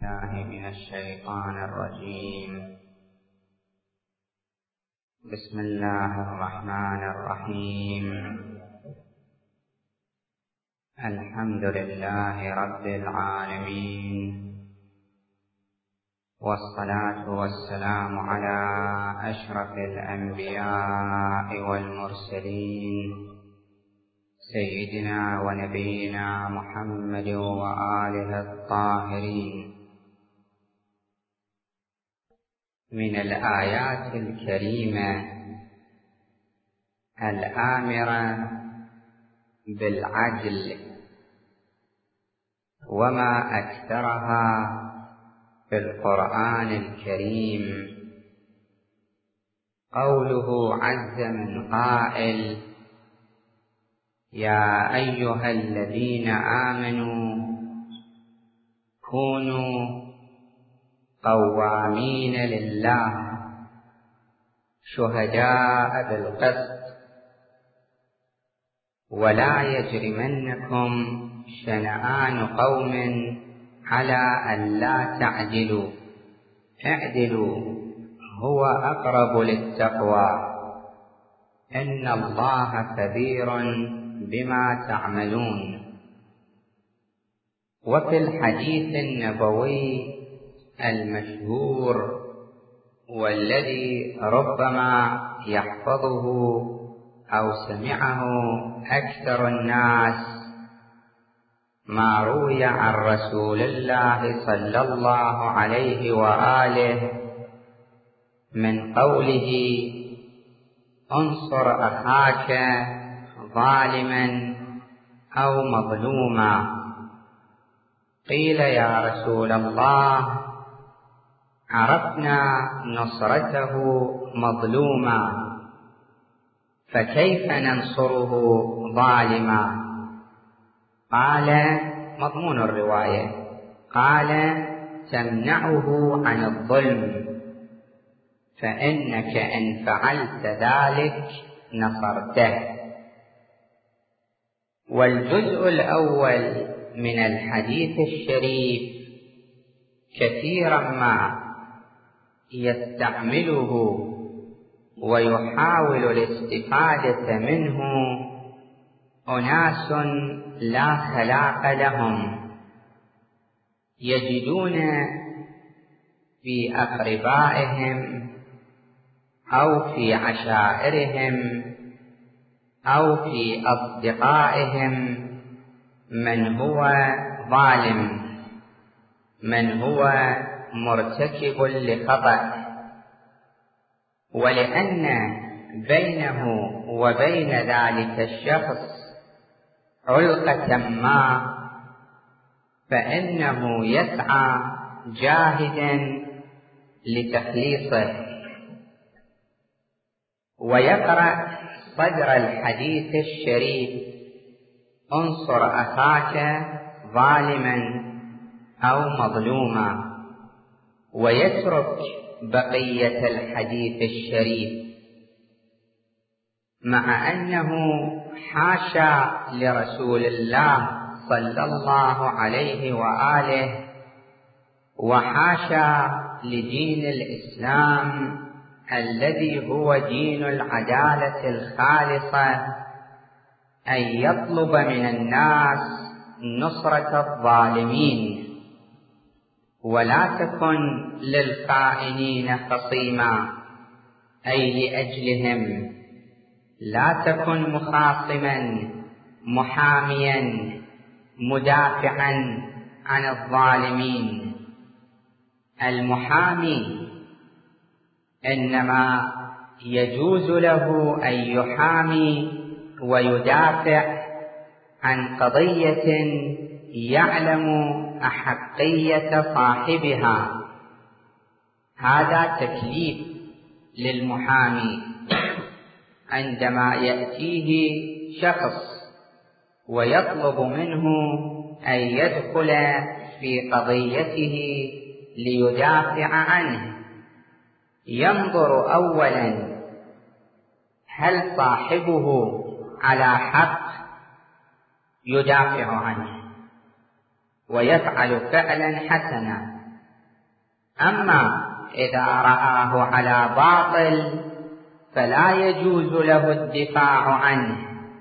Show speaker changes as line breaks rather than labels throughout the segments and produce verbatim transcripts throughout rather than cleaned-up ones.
الله من الشيطان الرجيم. بسم الله الرحمن الرحيم. الحمد لله رب العالمين، والصلاة والسلام على أشرف الأنبياء والمرسلين سيدنا ونبينا محمد وآله الطاهرين. من الآيات الكريمة الآمرة بالعدل، وما أكثرها في القرآن الكريم، قوله عز من قائل: يا أيها الذين آمنوا كونوا قوامين لله شهداء بالقسط ولا يجرمنكم شنآن قوم على ألا تعدلوا اعدلوا هو أقرب للتقوى إن الله خبير بما تعملون. وفي الحديث النبوي المشهور والذي ربما يحفظه أو سمعه أكثر الناس، ما روي عن رسول الله صلى الله عليه وآله من قوله: انصر أخاك ظالما أو مظلوما. قيل: يا رسول الله، عرفنا نصرته مظلوما، فكيف ننصره ظالما؟ قال مضمون الرواية: قال: تمنعه عن الظلم، فإنك إن فعلت ذلك نصرته. والجزء الأول من الحديث الشريف كثيرا ما يستعمله ويحاول الاستفادة منه أناس لا خلاق لهم، يجدون في أقربائهم أو في عشائرهم أو في أصدقائهم من هو ظالم، من هو مرتكب لخطأ، ولأن بينه وبين ذلك الشخص علقة ما، فإنه يسعى جاهدا لتخليصه. ويقرأ صدر الحديث الشريف: انصر أخاك ظالما أو مظلوما، ويترك بقية الحديث الشريف، مع أنه حاشا لرسول الله صلى الله عليه وآله وحاشا لدين الإسلام الذي هو دين العدالة الخالصة أن يطلب من الناس نصرة الظالمين، ولا تكن للخائنين خصيما، أي لأجلهم لا تكن مخاصما محاميا مدافعا عن الظالمين. المحامي إنما يجوز له أن يحامي ويدافع عن قضية يعلم أحقية صاحبها، هذا تكليف للمحامي. عندما يأتيه شخص ويطلب منه أن يدخل في قضيته ليدافع عنه، ينظر أولا هل صاحبه على حق يدافع عنه ويفعل فعلا حسنا، أما إذا رآه على باطل فلا يجوز له الدفاع عنه.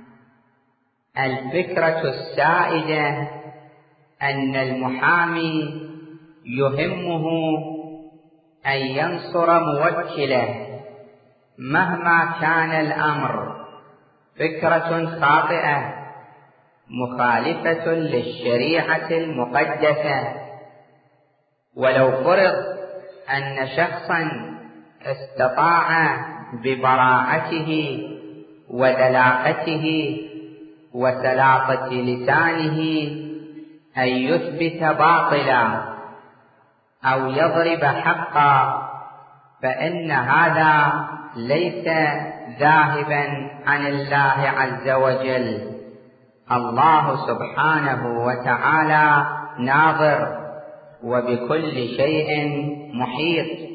الفكرة السائدة أن المحامي يهمه أن ينصر موكله مهما كان الأمر، فكرة خاطئة مخالفة للشريعة المقدسة. ولو فرض أن شخصا استطاع ببراءته ودلاقته وسلاطة لسانه أن يثبت باطلا أو يضرب حقا، فإن هذا ليس ذاهبا عن الله عز وجل. الله سبحانه وتعالى ناظر وبكل شيء محيط.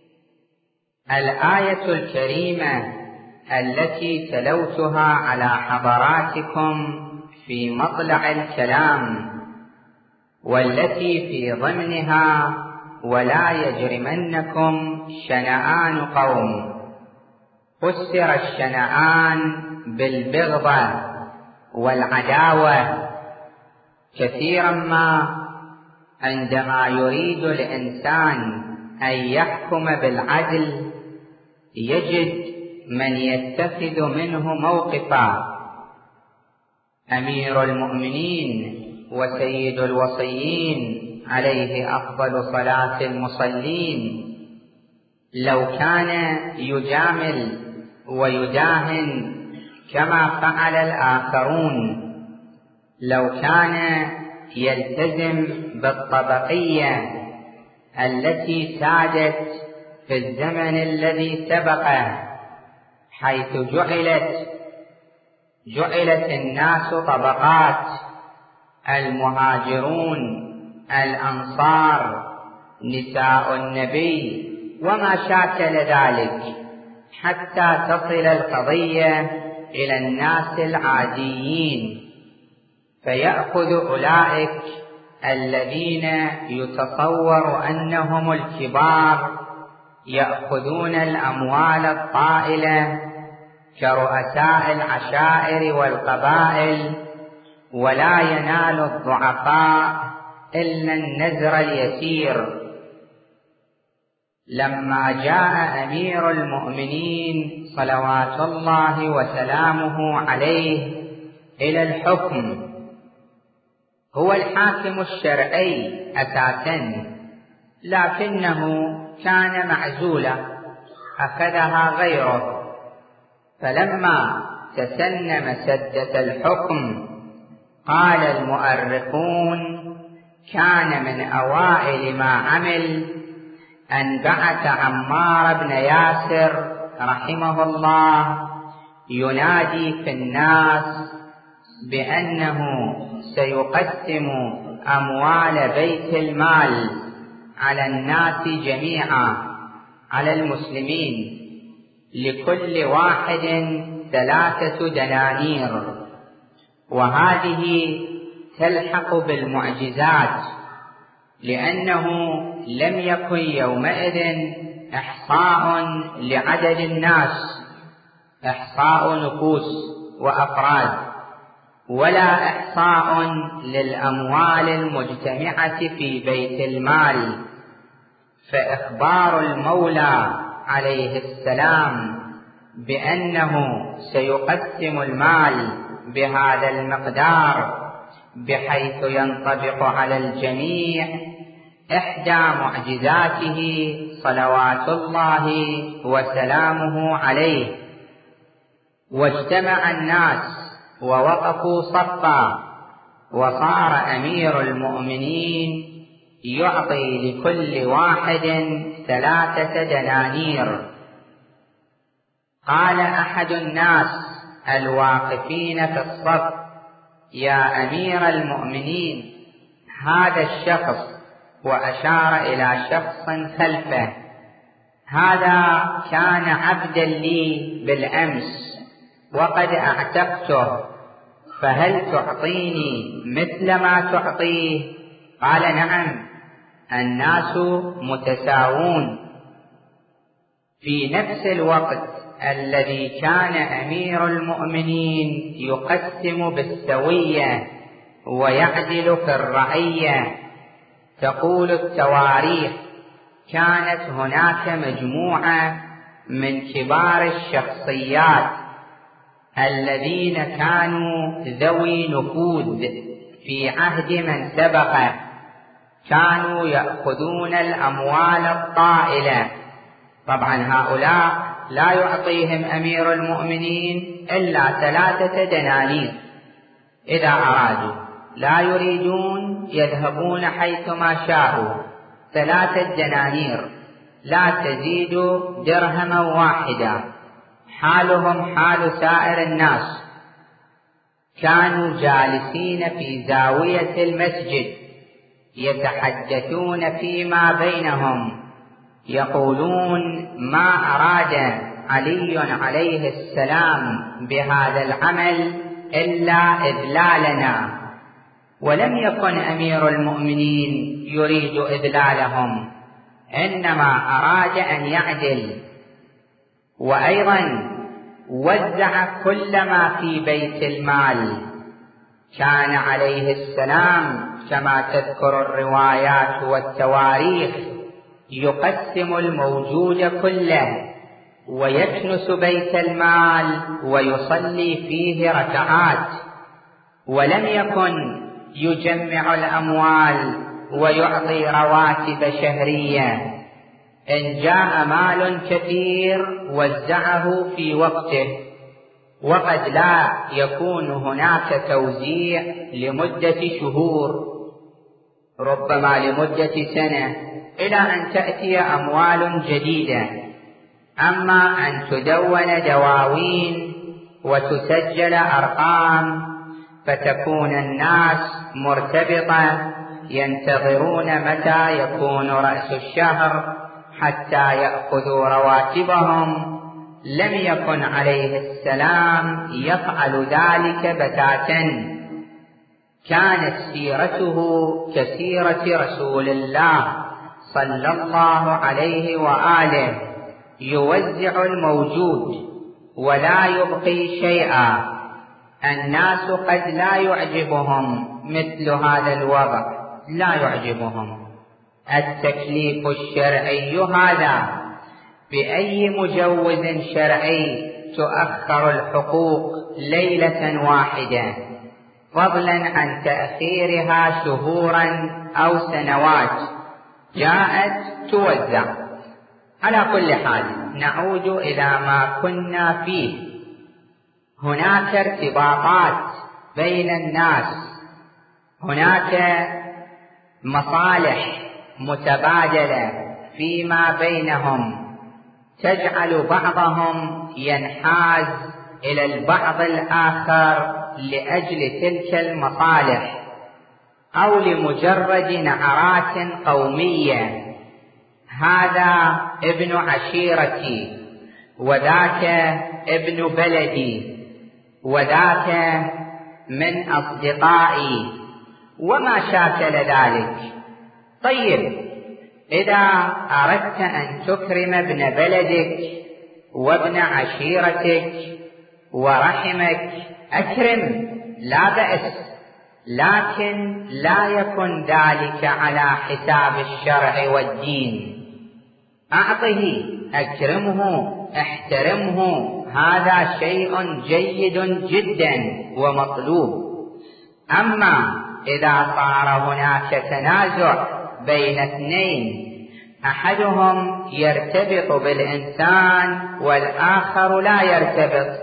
الآية الكريمة التي تلوتها على حضراتكم في مطلع الكلام، والتي في ضمنها ولا يجرمنكم شنآن قوم، فسر الشنآن بالبغضة والعداوة. كثيرا ما عندما يريد الإنسان أن يحكم بالعدل يجد من يتخذ منه موقفا. أمير المؤمنين وسيد الوصيين عليه أفضل صلاة المصلين لو كان يجامل ويداهن كما فعل الآخرون، لو كان يلتزم بالطبقية التي سادت في الزمن الذي سبقه، حيث جعلت جعلت الناس طبقات: المهاجرون، الأنصار، نساء النبي وما شاكل ذلك، حتى تصل القضية إلى الناس العاديين، فيأخذ أولئك الذين يتصور أنهم الكبار يأخذون الأموال الطائلة كرؤساء العشائر والقبائل، ولا ينال الضعفاء إلا النزر اليسير. لما جاء أمير المؤمنين صلوات الله وسلامه عليه إلى الحكم، هو الحاكم الشرعي أساسا، لكنه كان معزولا أخذها غيره. فلما تسنم سدة الحكم قال المؤرخون كان من أوائل ما عمل أن بعث عمار بن ياسر رحمه الله ينادي في الناس بأنه سيقسم أموال بيت المال على الناس جميعا، على المسلمين، لكل واحد ثلاثة دنانير. وهذه تلحق بالمعجزات، لأنه لم يكن يومئذ إحصاء لعدد الناس، إحصاء نفوس وأفراد، ولا إحصاء للأموال المجتمعة في بيت المال. فإخبار المولى عليه السلام بأنه سيقسم المال بهذا المقدار بحيث ينطبق على الجميع إحدى معجزاته صلوات الله وسلامه عليه. واجتمع الناس ووقفوا صفا، وصار أمير المؤمنين يعطي لكل واحد ثلاثة دنانير. قال أحد الناس الواقفين في الصف: يا أمير المؤمنين، هذا الشخص، وأشار إلى شخص خلفه، هذا كان عبدا لي بالأمس وقد أعتقته، فهل تعطيني مثل ما تعطيه؟ قال: نعم، الناس متساوون. في نفس الوقت الذي كان أمير المؤمنين يقسم بالسوية ويعدل في الرعية، تقول التواريخ كانت هناك مجموعة من كبار الشخصيات الذين كانوا ذوي نفوذ في عهد من سبقه، كانوا يأخذون الأموال الطائلة. طبعا هؤلاء لا يعطيهم أمير المؤمنين إلا ثلاثة دنانير إذا أرادوا، لا يريدون يذهبون حيثما شاءوا، ثلاثة دنانير لا تزيد درهما واحدا، حالهم حال سائر الناس. كانوا جالسين في زاوية المسجد يتحدثون فيما بينهم، يقولون ما أراد علي عليه السلام بهذا العمل إلا إذلالنا، ولم يكن أمير المؤمنين يريد إذلالهم، إنما أراد أن يعدل. وأيضا وزع كل ما في بيت المال. كان عليه السلام كما تذكر الروايات والتواريخ يقسم الموجود كله ويكنس بيت المال ويصلي فيه ركعات، ولم يكن يجمع الأموال ويعطي رواتب شهرية. إن جاء مال كثير وزعه في وقته، وقد لا يكون هناك توزيع لمدة شهور، ربما لمدة سنة، إلى أن تأتي أموال جديدة. أما أن تدون دواوين وتسجل أرقام فتكون الناس مرتبطة ينتظرون متى يكون رأس الشهر حتى يأخذوا رواتبهم، لم يكن عليه السلام يفعل ذلك بتاتا. كانت سيرته كسيرة رسول الله صلى الله عليه وآله، يوزع الموجود ولا يبقي شيئا. الناس قد لا يعجبهم مثل هذا الوضع، لا يعجبهم التكليف الشرعي هذا. بأي مجوز شرعي تؤخر الحقوق ليلة واحدة، فضلا عن تأخيرها شهورا أو سنوات، جاءت توزع. على كل حال نعود إلى ما كنا فيه. هناك ارتباطات بين الناس، هناك مصالح متبادلة فيما بينهم تجعل بعضهم ينحاز إلى البعض الآخر لأجل تلك المصالح، أو لمجرد نعرات قومية. هذا ابن عشيرتي، وذاك ابن بلدي، وذاك من أصدقائي، وما شاكل ذلك. طيب، إذا أردت أن تكرم ابن بلدك وابن عشيرتك ورحمك أكرم، لا بأس، لكن لا يكن ذلك على حساب الشرع والدين. أعطه، أكرمه، احترمه، هذا شيء جيد جدا ومطلوب. أما إذا صار هناك تنازع بين اثنين، أحدهم يرتبط بالإنسان والآخر لا يرتبط،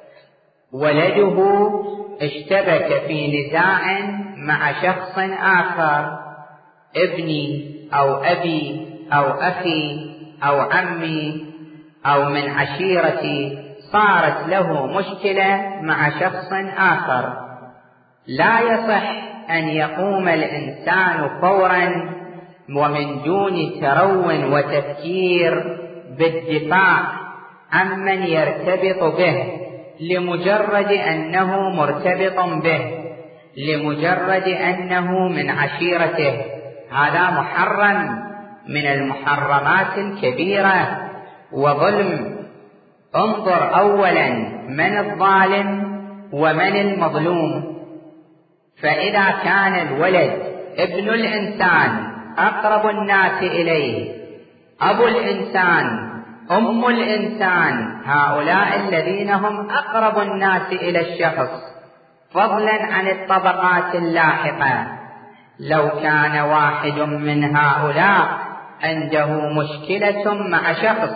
ولده اشتبك في نزاع مع شخص آخر، ابني أو أبي أو أخي أو عمي أو من عشيرتي، صارت له مشكلة مع شخص آخر، لا يصح أن يقوم الإنسان فورا ومن دون ترو وتفكير بالدفاع عمن يرتبط به لمجرد أنه مرتبط به، لمجرد أنه من عشيرته. هذا محرم من المحرمات الكبيرة وظلم. انظر أولا من الظالم ومن المظلوم. فإذا كان الولد ابن الإنسان أقرب الناس إليه، أبو الإنسان، أم الإنسان، هؤلاء الذين هم أقرب الناس إلى الشخص فضلا عن الطبقات اللاحقة، لو كان واحد من هؤلاء عنده مشكلة مع شخص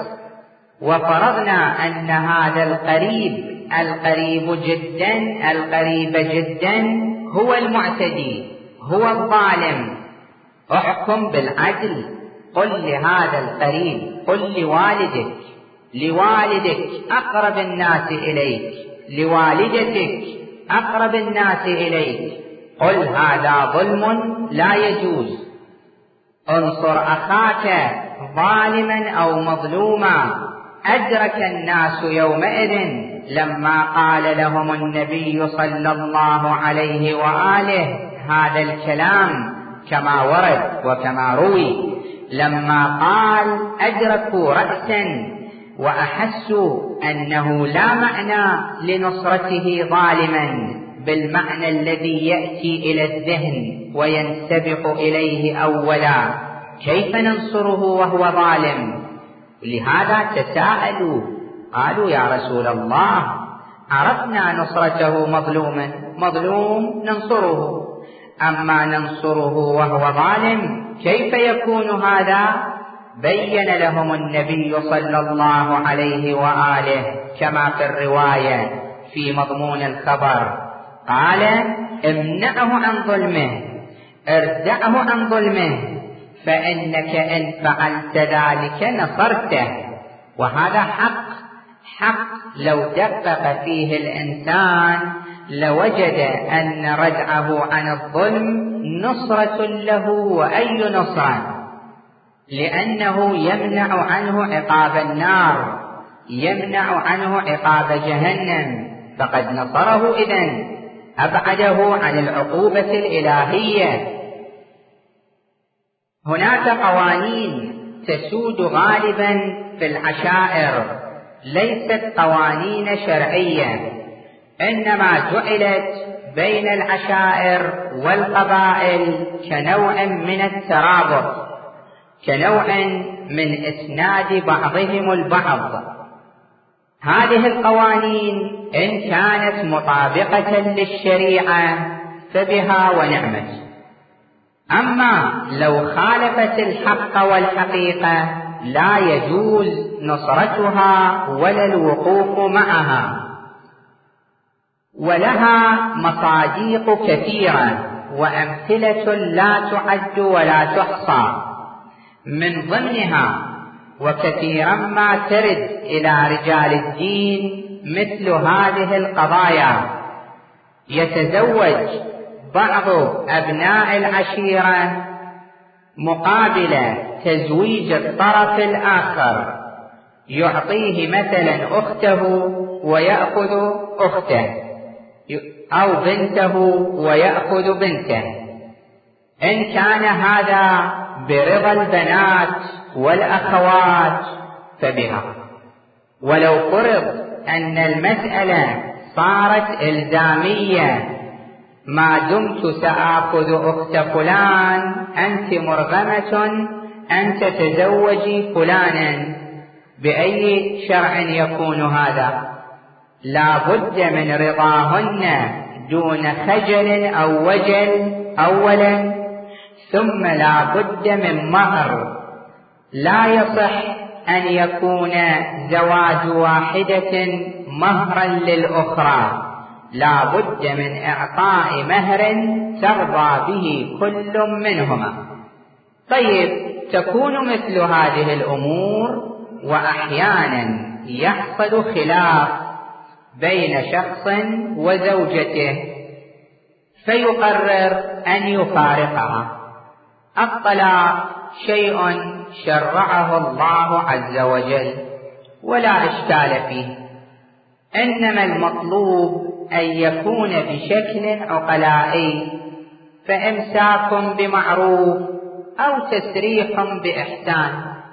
وفرضنا أن هذا القريب القريب جدا القريب جدا هو المعتدي هو الظالم، احكم بالعدل. قل لهذا القريب، قل لوالدك لوالدك أقرب الناس إليك، لوالدتك أقرب الناس إليك، قل هذا ظلم لا يجوز. انصر أخاك ظالما أو مظلوما. أدرك الناس يومئذ لما قال لهم النبي صلى الله عليه وآله هذا الكلام كما ورد وكما روي، لما قال أدركوا رأسا وأحسوا أنه لا معنى لنصرته ظالما بالمعنى الذي يأتي إلى الذهن وينسبق إليه أولا، كيف ننصره وهو ظالم؟ لهذا تساءلوا قالوا يا رسول الله عرفنا نصرته مظلوما، مظلوم ننصره، أما ننصره وهو ظالم كيف يكون هذا؟ بين لهم النبي صلى الله عليه وآله كما في الرواية في مضمون الخبر، قال امنعه عن ظلمه، اردعه عن ظلمه، فإنك إن فعلت ذلك نصرته. وهذا حق حق لو دقق فيه الإنسان لوجد أن ردعه عن الظلم نصرة له، وأي نصرة، لأنه يمنع عنه عقاب النار، يمنع عنه عقاب جهنم، فقد نصره إذن، أبعده عن العقوبة الإلهية. هناك قوانين تسود غالبا في العشائر ليست قوانين شرعية، إنما جعلت بين العشائر والقبائل كنوع من الترابط، كنوع من إسناد بعضهم البعض. هذه القوانين إن كانت مطابقة للشريعة فبها ونعمت، أما لو خالفت الحق والحقيقة لا يجوز نصرتها ولا الوقوف معها. ولها مصادق كثيرة وأمثلة لا تعد ولا تحصى، من ضمنها وكثيرا ما ترد إلى رجال الدين مثل هذه القضايا: يتزوج بعض أبناء العشيرة مقابل تزويج الطرف الآخر، يعطيه مثلا أخته ويأخذ أخته، أو بنته ويأخذ بنته. إن كان هذا برضا البنات والأخوات فبها، ولو فرض أن المسألة صارت إلزامية، ما دمت سآخذ أخت فلان أنت مرغمة أن تتزوجي فلانا، بأي شرع يكون هذا؟ لا بد من رضاهن دون خجل أو وجل أولا، ثم لا بد من مهر. لا يصح أن يكون زواج واحدة مهرا للأخرى، لا بد من إعطاء مهر ترضى به كل منهما. طيب، تكون مثل هذه الأمور، وأحيانا يحصل خلاف بين شخص وزوجته فيقرر أن يفارقها. الطلاق شيء شرعه الله عز وجل ولا إشكال فيه، إنما المطلوب أن يكون بشكل عقلائي، فإمساك بمعروف أو تسريح بإحسان.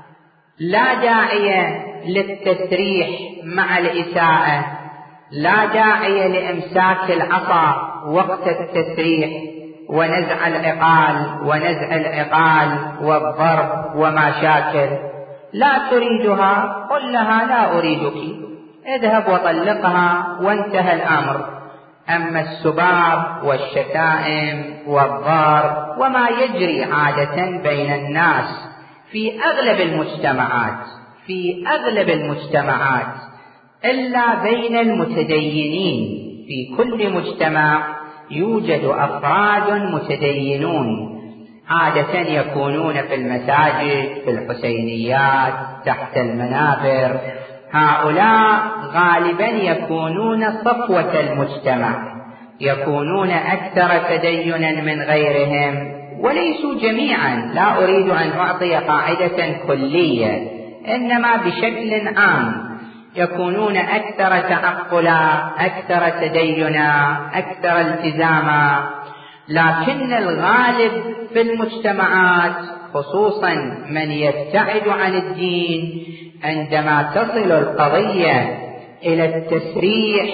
لا داعي للتسريح مع الإساءة، لا داعي لإمساك العصا وقت التسريح ونزع العقال ونزع العقال والضرب وما شاكل. لا تريدها قل لها لا أريدك، اذهب وطلقها وانتهى الأمر. أما السباب والشتائم والضرب وما يجري عادة بين الناس في أغلب المجتمعات في أغلب المجتمعات إلا بين المتدينين، في كل مجتمع يوجد أفراد متدينون عادة يكونون في المساجد، في الحسينيات، تحت المنابر. هؤلاء غالبا يكونون صفوة المجتمع، يكونون أكثر تدينا من غيرهم، وليسوا جميعا. لا أريد أن أعطي قاعدة كلية، إنما بشكل عام يكونون أكثر تعقلا، أكثر تدينا، أكثر التزاما. لكن الغالب في المجتمعات خصوصا من يبتعد عن الدين عندما تصل القضية إلى التسريح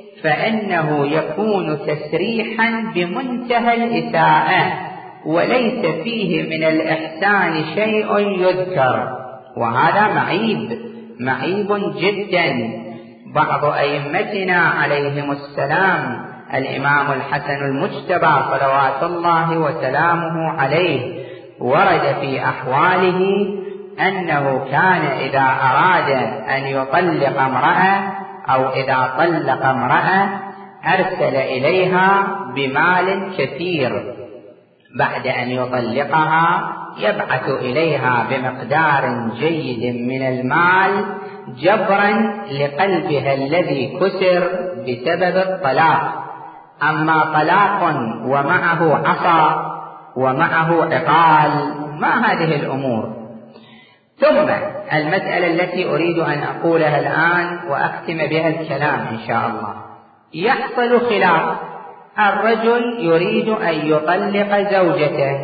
فإنه يكون تسريحا بمنتهى الإساءة، وليس فيه من الإحسان شيء يذكر، وهذا معيب معيب جدا. بعض أئمتنا عليهم السلام، الإمام الحسن المجتبى صلوات الله وسلامه عليه، ورد في أحواله أنه كان إذا أراد أن يطلق امرأة أو إذا طلق امرأة أرسل إليها بمال كثير، بعد أن يطلقها يبعث إليها بمقدار جيد من المال جبرا لقلبها الذي كسر بسبب الطلاق. أما طلاق ومعه عصا ومعه عقال، ما هذه الأمور. ثم المسألة التي أريد أن أقولها الآن وأختم بها الكلام إن شاء الله، يحصل خلاف. الرجل يريد أن يطلق زوجته،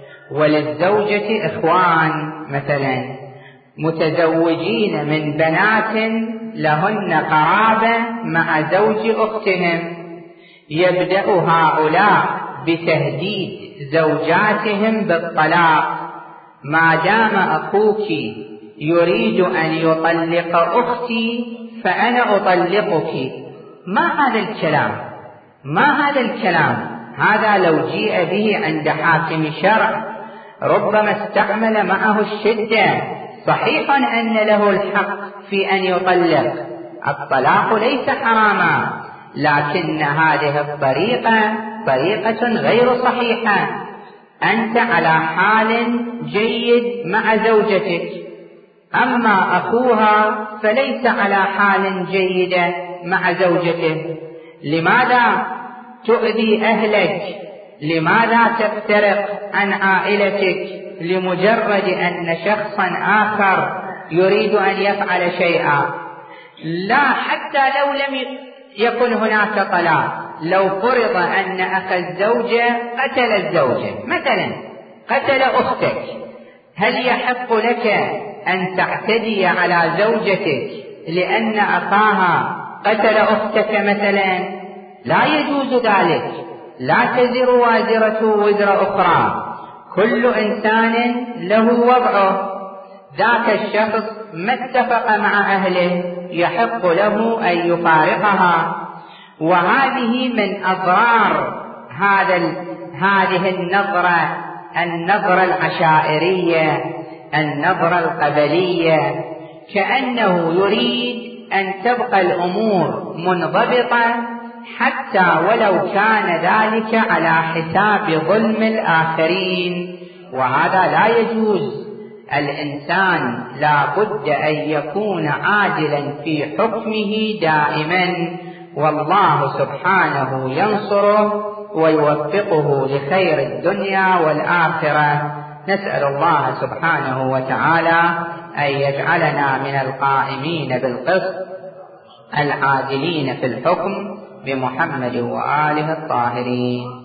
وللزوجة إخوان مثلا متزوجين من بنات لهن قرابة مع زوج أختهم، يبدأ هؤلاء بتهديد زوجاتهم بالطلاق. ما دام أخوك يريد أن يطلق أختي فأنا أطلقك. ما هذا الكلام؟ ما هذا الكلام؟ هذا لو جيء به عند حاكم شرع ربما استعمل معه الشدة. صحيح أن له الحق في أن يطلق، الطلاق ليس حراما، لكن هذه الطريقة طريقة غير صحيحة. أنت على حال جيد مع زوجتك، أما أخوها فليس على حال جيدة مع زوجته. لماذا تؤذي أهلك؟ لماذا تفترق عن عائلتك لمجرد أن شخصا آخر يريد أن يفعل شيئا؟ لا، حتى لو لم يكن هناك طلاق، لو فرض أن أخ الزوجة قتل الزوجة مثلا، قتل أختك، هل يحق لك أن تعتدي على زوجتك لأن أخاها قتل أختك مثلا؟ لا يجوز ذلك. لا تزر وازرة وزر أخرى، كل إنسان له وضعه. ذاك الشخص ما اتفق مع أهله يحق له أن يفارقها. وهذه من أضرار هذا هذه النظرة النظرة العشائرية، النظرة القبلية، كأنه يريد أن تبقى الأمور منضبطة حتى ولو كان ذلك على حساب ظلم الآخرين، وهذا لا يجوز. الإنسان لا بد أن يكون عادلا في حكمه دائما، والله سبحانه ينصره ويوفقه لخير الدنيا والآخرة. نسأل الله سبحانه وتعالى أن يجعلنا من القائمين بالقسط العادلين في الحكم بمحمد وآله الطاهرين.